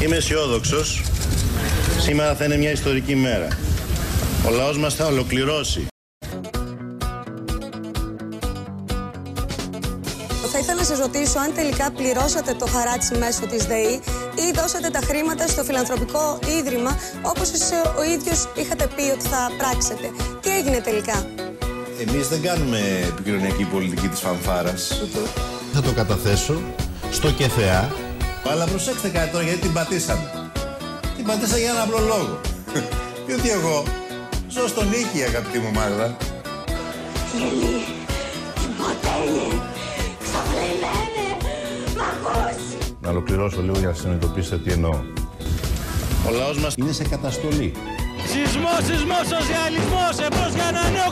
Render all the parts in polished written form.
Είμαι αισιόδοξος. Σήμερα θα είναι μια ιστορική μέρα. Ο λαός μας θα ολοκληρώσει. Θα ήθελα να σας ρωτήσω αν τελικά πληρώσατε το χαράτσι μέσω της ΔΕΗ ή δώσατε τα χρήματα στο φιλανθρωπικό ίδρυμα όπως ο ίδιος είχατε πει ότι θα πράξετε. Τι έγινε τελικά? Εμείς δεν κάνουμε επικοινωνιακή πολιτική της φανφάρας. Θα το καταθέσω στο ΚΕΘΕΑ. Αλλά προσέξτε κάτι τώρα, γιατί την πατήσαμε. Την πατήσα για ένα απλό λόγο. Διότι εγώ ζω στον Νίκη, αγαπητή μου Μάγδα. Γελί, υποτέλει, ξαφνημένε, μ' ακούσει. Να ολοκληρώσω λίγο για να συνειδητοποιήσετε τι εννοώ. Ο λαός μας Είναι σε καταστολή. Σεισμός, σοσιαλισμός, εμπρός για να είναι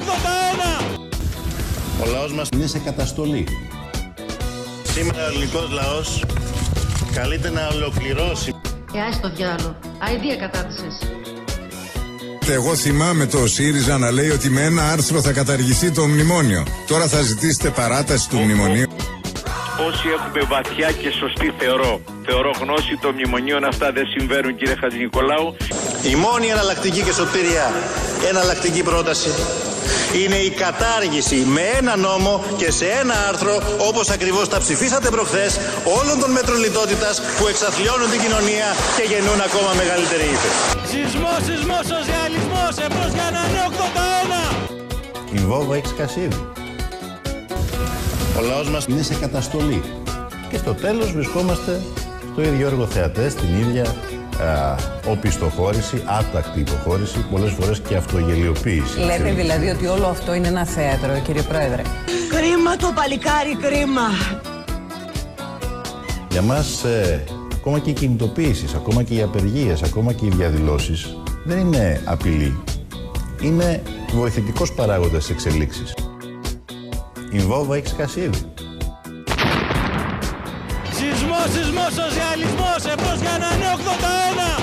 81! Ο λαός μας Είναι σε καταστολή. Σήμερα ο ελληνικός λαός καλείται να ολοκληρώσει. Άσε το διάλογο. Αηδία κατάθεσες. Εγώ θυμάμαι το ΣΥΡΙΖΑ να λέει ότι με ένα άρθρο θα καταργηθεί το μνημόνιο. Τώρα θα ζητήσετε παράταση του μνημονίου. Όσοι έχουμε βαθιά και σωστή θεωρώ γνώση των μνημονίων, αυτά δεν συμβαίνουν, κύριε Χατζηνικολάου. Η μόνη εναλλακτική και σωτήρια εναλλακτική πρόταση είναι η κατάργηση με ένα νόμο και σε ένα άρθρο, όπως ακριβώς τα ψηφίσατε προχθές, όλων των μέτρων λιτότητας που εξαθλιώνουν την κοινωνία και γεννούν ακόμα μεγαλύτερη ύφεση. Σεισμός, σοσιαλισμός, εμπρός για να είναι 81! Η Βόβα έχει σκάσει ήδη. Ο λαός μας Είναι σε καταστολή. Και στο τέλος βρισκόμαστε στο ίδιο έργο θεατές, την ίδια οπισθοχώρηση, άτακτη υποχώρηση, πολλές φορές και αυτογελιοποίηση. Λέτε δηλαδή ότι όλο αυτό είναι ένα θέατρο, κύριε Πρόεδρε? Κρίμα το παλικάρι, κρίμα. Για μας, ακόμα και οι κινητοποίησεις, ακόμα και οι απεργίες, ακόμα και οι διαδηλώσεις δεν είναι απειλή. Είναι βοηθητικός παράγοντας εξελίξεις. Η Βόβα έχει σκάσει ήδη. Σεισμός, σοσιαλισμός, εμπρός για να είναι 81!